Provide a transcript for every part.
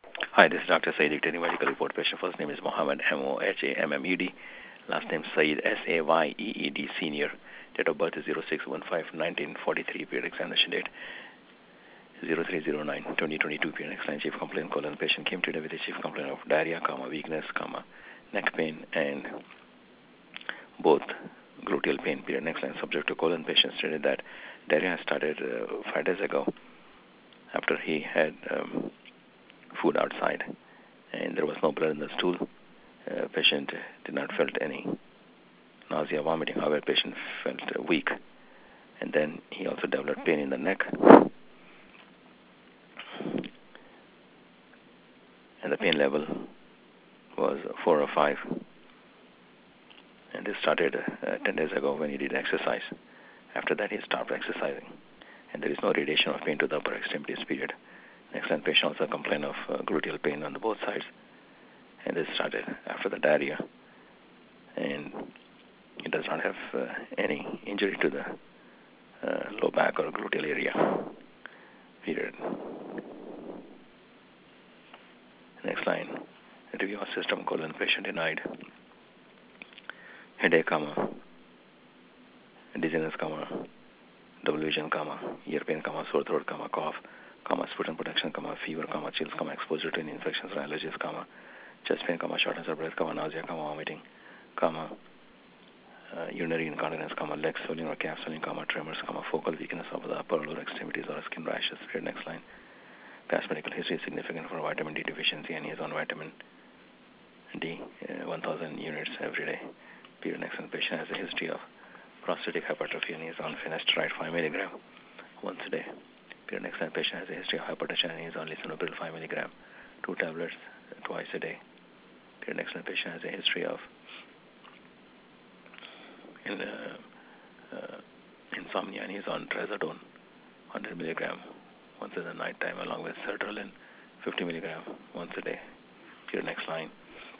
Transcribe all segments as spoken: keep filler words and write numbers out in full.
Hi, this is Doctor Saeed, dictating medical report. Patient first name is Mohammed, M O H A M M E D. Last name Saeed, S A Y E E D, senior. Date of birth is zero six one five nineteen forty-three. Period examination date zero three zero nine twenty twenty-two. Period next line chief complaint colon. Patient came today with a chief complaint of diarrhea, comma, weakness, comma, neck pain, and both gluteal pain. Period next line subject to colon. Patient stated that diarrhea started uh, five days ago after he had um, food outside, and there was no blood in the stool. Uh, patient did not felt any nausea, vomiting. However, patient felt uh, weak, and then he also developed pain in the neck, and the pain level was four or five. And this started uh, ten days ago when he did exercise. After that, he stopped exercising, and there is no radiation of pain to the upper extremities. Period. Next line, patient also complained of uh, gluteal pain on the both sides, and this started after the diarrhea, and he does not have uh, any injury to the uh, low back or gluteal area. Period. Next line, review of system colon. Patient denied headache, comma, dizziness, comma, double vision, comma, ear pain, comma, sore throat, comma, cough, comma, sputum production, comma, fever, comma, chills, comma, exposure to any infections or allergies, comma, chest pain, comma, shortness of breath, comma, nausea, comma, vomiting, comma, uh, urinary incontinence, comma, leg swelling or calf swelling, comma, tremors, comma, focal weakness of the upper or lower extremities or skin rashes. Period. Next line. Past medical history is significant for vitamin D deficiency, and he is on vitamin D, uh, one thousand units every day. Period. Next line. Patient has a history of prostatic hypertrophy, and he is on finasteride five milligram once a day. Period. Next line. Patient has a history of hypertension, and he is on lisinopril five milligram, two tablets uh, twice a day. Period. Next line. Patient has a history of in, uh, uh, insomnia, and he is on trazodone one hundred milligram once in the night time, along with sertraline fifty milligram once a day. Period. Next line.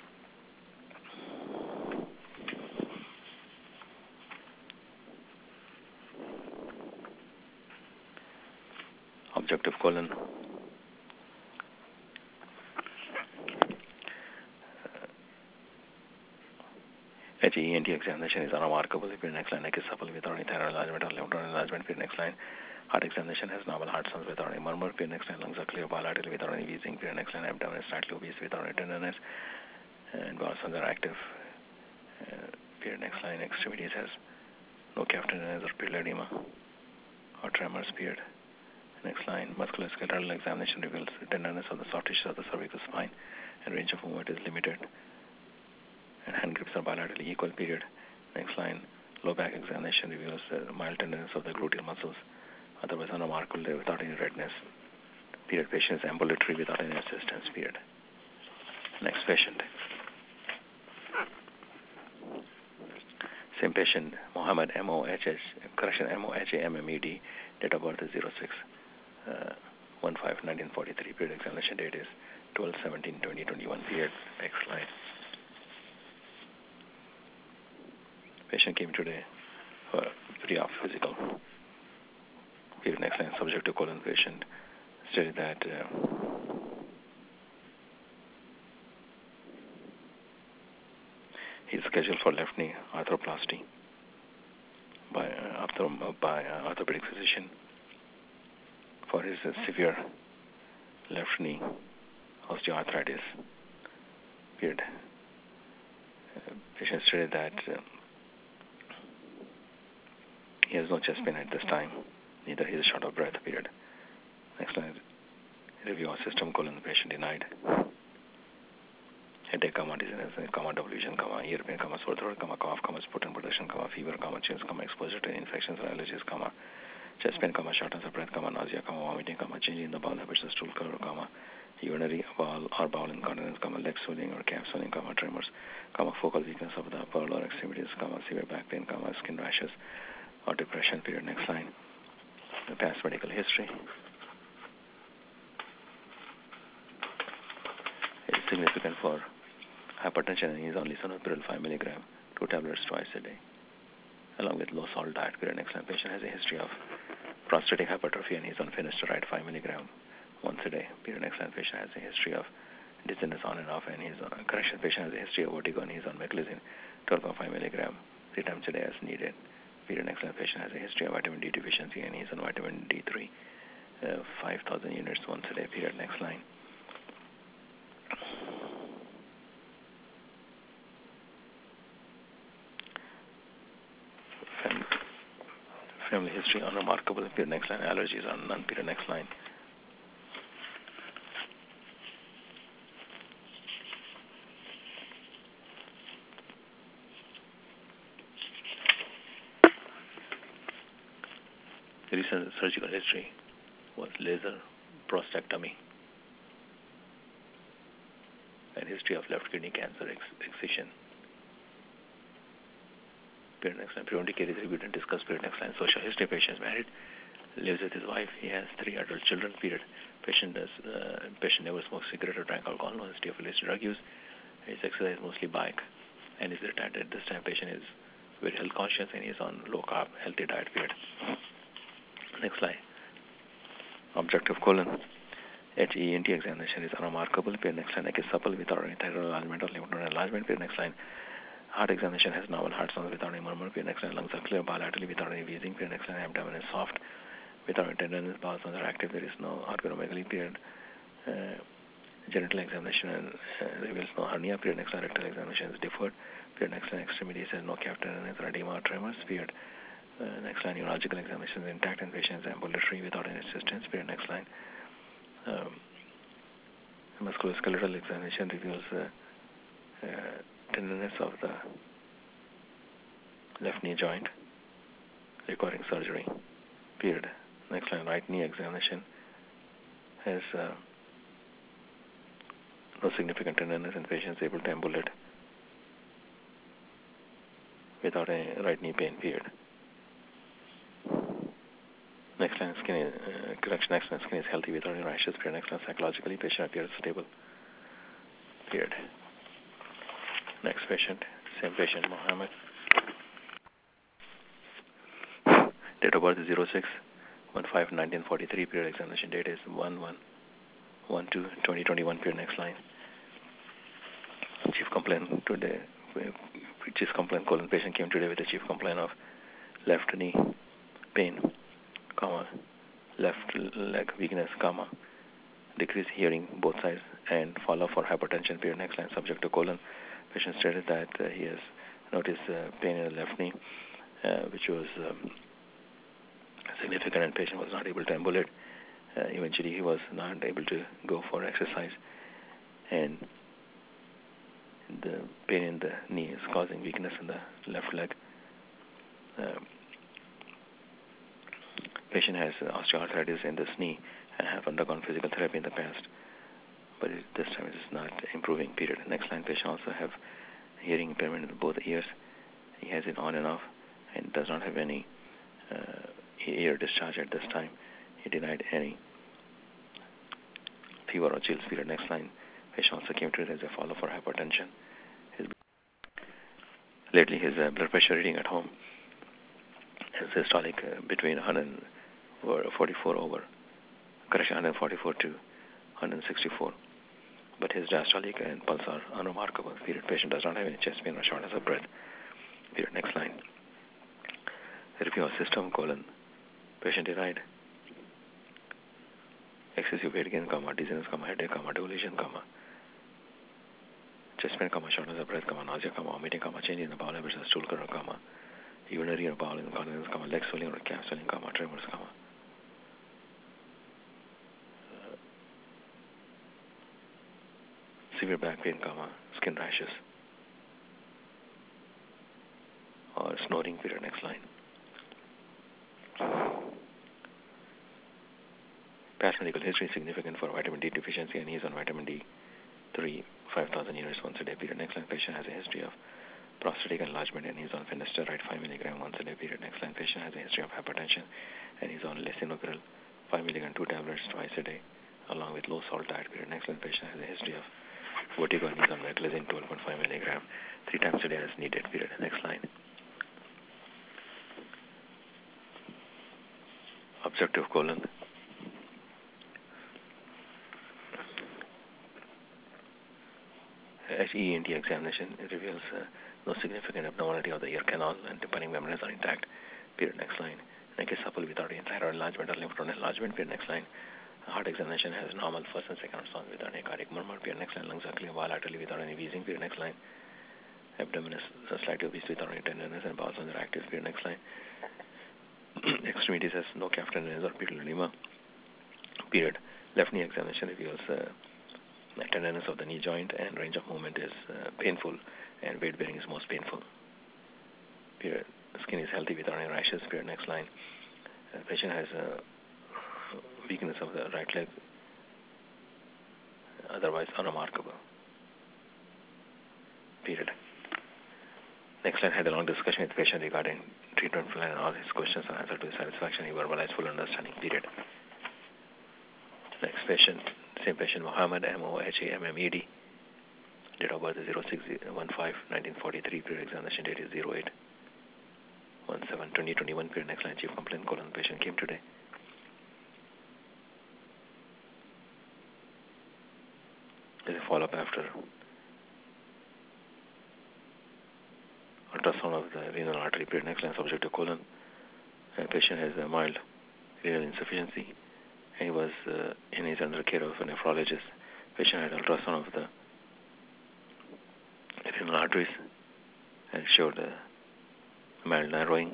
Objective colon. H E N T examination is unremarkable. Period. Next line. Neck is supple without any thyroid enlargement or lymph node enlargement. Period. Next line. Heart examination has normal heart sounds without any murmur. Period. Next line. Lungs are clear bilaterally without any wheezing. Period. Next line. Abdomen is slightly obese without any tenderness, and bowel sounds are active. Uh, period. Next line. Extremities has no calf tenderness or pili edema or tremors. Period. Next line. Musculoskeletal examination reveals tenderness of the soft tissue of the cervical spine, and range of movement is limited, and hand grips are bilaterally equal. Period. Next line. Low back examination reveals uh, mild tenderness of the gluteal muscles, otherwise unremarkable without any redness. Period. Patient is ambulatory without any assistance. Period. Next patient. Same patient, Mohammed, M O H H, correction, M O H A M M E D, date of birth is zero six one five nineteen forty-three. Period. Examination date is twelve seventeen twenty twenty-one. Period. Next slide. Patient came today for pre-op physical. Period. Next line. Subject to colon. Patient stated that uh, he's scheduled for left knee arthroplasty by uh, arthro- by uh, orthopedic physician for his uh, severe left knee osteoarthritis. Period. Uh, patient stated that uh, he has no chest pain at this time, neither he is short of breath. Period. Next line. Review of system colon. Patient denied headache, comma, dizziness, comma, double vision, comma, ear pain, comma, sore throat, comma, cough, comma, sputum production, comma, fever, comma, chills, comma, exposure to infections or allergies, comma, chest pain, comma, shortness of breath, comma, nausea, comma, vomiting, comma, change in the bowel habits of stool color, comma, urinary bowel or bowel incontinence, comma, leg swelling or calf swelling, comma, tremors, comma, focal weakness of the upper or lower extremities, comma, severe back pain, comma, skin rashes or depression. Period. Next line. The past medical history is significant for hypertension, and he is on lisinopril five milligram, two tablets twice a day, along with low salt diet. Period. Next line. Patient has a history of prostatic hypertrophy, and he is on finasteride five milligram once a day. Period. Next line, patient has a history of dizziness on and off, and he's on correction. Patient has a history of vertigo, and he's on meclizine, twelve point five milligram, three times a day as needed. Period. Next line, patient has a history of vitamin D deficiency, and he's on vitamin D three, uh, five thousand units once a day. Period. Next line. Fam- family history unremarkable. Period. Next line. Allergies are none. Period. Next line. Recent surgical history was laser prostatectomy and history of left kidney cancer ex- excision. Period. Next line. Periodic carries reviewed and discussed. Period. Next line. Social history. Patient is married, lives with his wife. He has three adult children. Period. Patient does. Uh, patient never smokes cigarette or drank alcohol. No history of illicit drug use. His exercise mostly bike, and is retired. At this time, patient is very health conscious and he is on low carb, healthy diet. Period. Next slide. Objective colon. H E N T examination is unremarkable. Period. Next line. Neck is supple without any thyroid enlargement or lymph node enlargement. Period. Next line. Heart examination has normal heart sounds without any murmur. Period. Next line. Lungs are clear bilaterally without any wheezing. Period. Next line. Abdomen is soft without any tenderness. Bowel sounds are active. There is no organomegaly. Period. Uh, genital examination and, uh, reveals no hernia. Period. Next line. Rectal examination is deferred. Period. Next line. Extremities has no capital edema or tremors. Period. Uh, next line. Neurological examination is intact and patient is ambulatory without any assistance. Period. Next line. Um, musculoskeletal examination reveals uh, uh, tenderness of the left knee joint requiring surgery. Period. Next line. Right knee examination has uh, no significant tenderness and patient is able to ambulate without any right knee pain. Period. Next line. Skin is, uh, correction. Next line. Skin is healthy without any rashes. Period. Next line. Psychologically, patient appears stable. Period. Next patient. Same patient. Mohammed. Date of birth is zero six one five nineteen forty-three. Period. Examination date is one one one two twenty twenty-one. Period. Next line. Chief complaint today. Chief complaint colon. Patient came today with a chief complaint of left knee pain, comma, left leg weakness, comma, decreased hearing both sides, and follow for hypertension. Period. Next line. Subject to colon. Patient stated that uh, he has noticed uh, pain in the left knee, uh, which was um, significant, and patient was not able to ambulate. Uh, eventually, he was not able to go for exercise, and the pain in the knee is causing weakness in the left leg. Uh, patient has osteoarthritis in this knee and have undergone physical therapy in the past, but it, this time it is not improving. Period. Next line. Patient also have hearing impairment in both ears. He has it on and off and does not have any uh, ear discharge at this time. He denied any fever or chills. Period. Next line. Patient also came to it as a follow for hypertension. His, lately his uh, blood pressure reading at home is systolic uh, between one forty-four over, correction, one forty-four to one sixty-four. But his diastolic and pulse are unremarkable. Period. Patient does not have any chest pain or shortness of breath. Period. Next line. Review of system colon. Patient denied excessive weight gain, comma, dizziness, comma, headache, comma, devolution, comma, chest pain, comma, shortness of breath, comma, nausea, comma, vomiting, comma, change in the bowel habits, stool color, comma, urinary or bowel incontinence, comma, leg swelling or calf swelling, comma, tremors, comma, uh, severe back pain, comma, skin rashes, or snoring. Period. Next line. Past medical history is significant for vitamin D deficiency, and he is on vitamin D three, five thousand units once a day. Period. Next line. Patient has a history of prostatic enlargement, and he is on finasteride five milligram once a day. Period. Next line. Patient has a history of hypertension, and he is on lisinopril five milligram two tablets twice a day, along with low salt diet. Period. Next line. Patient has a history of vertigo, and he is on meclizine twelve point five milligram three times a day as needed. Period. Next line. Objective colon. H E N T examination reveals uh, no significant abnormality of the ear canal and tympanic membranes are intact. Period. Next line. Neck is supple without any thyroid enlargement or lymph node enlargement. Period. Next line. Heart examination has normal first and second response without any cardiac murmur. Period. Next line. Lungs are clear bilaterally without any wheezing. Period. Next line. Abdomen is slightly obese without any tenderness and bowels are active. Period. Next line. Extremities has no calf tenderness or pedal edema. Period. Left knee examination reveals uh, tenderness of the knee joint and range of movement is uh, painful and weight bearing is most painful. Period. Skin is healthy without any rashes. Period. Next line. The patient has a weakness of the right leg, otherwise unremarkable. Period. Next line. Had a long discussion with the patient regarding treatment plan and all his questions are answered to his satisfaction. He verbalized full understanding. Period. Next patient, same patient, Mohammed, M O H A M M E D. Date of birth is zero six one five nineteen forty-three. Period. Examination date is zero eight one seven twenty twenty-one. Period. Next line. Chief complaint colon. Patient came today. There's a follow-up after ultrasound of the renal artery. Period. Next line. Subject to colon. The patient has a mild renal insufficiency. He was uh, in his under care of a nephrologist. Patient had ultrasound of the renal arteries and showed uh, mild narrowing.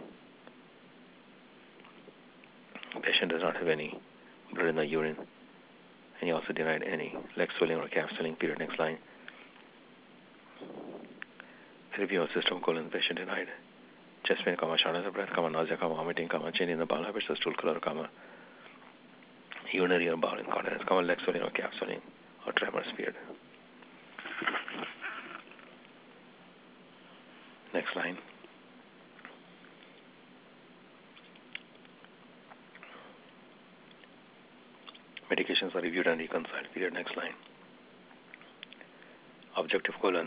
Patient does not have any blood in the urine, and he also denied any leg swelling or calf swelling. Period. Next line. Review of system colon. Patient denied chest pain, comma, shortness of breath, comma, nausea, comma, vomiting, comma, change in the bowel habits, or stool color, comma, urinary or bowel incontinence, comma, leg swelling or calf swelling, or tremors. Period. Next line. Medications are reviewed and reconciled. Period. Next line. Objective colon.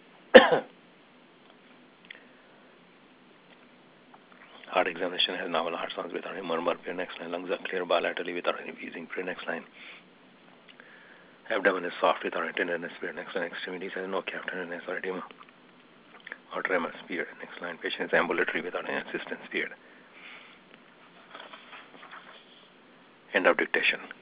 Heart examination has normal heart sounds without any murmur. Period. Next line. Lungs are clear bilaterally without any wheezing. Period. Next line. Abdomen is soft without any tenderness. Period. Next line. Extremities has no calf tenderness or edema or tremors. Period. Next line. Patient is ambulatory without any assistance. Period. End of dictation.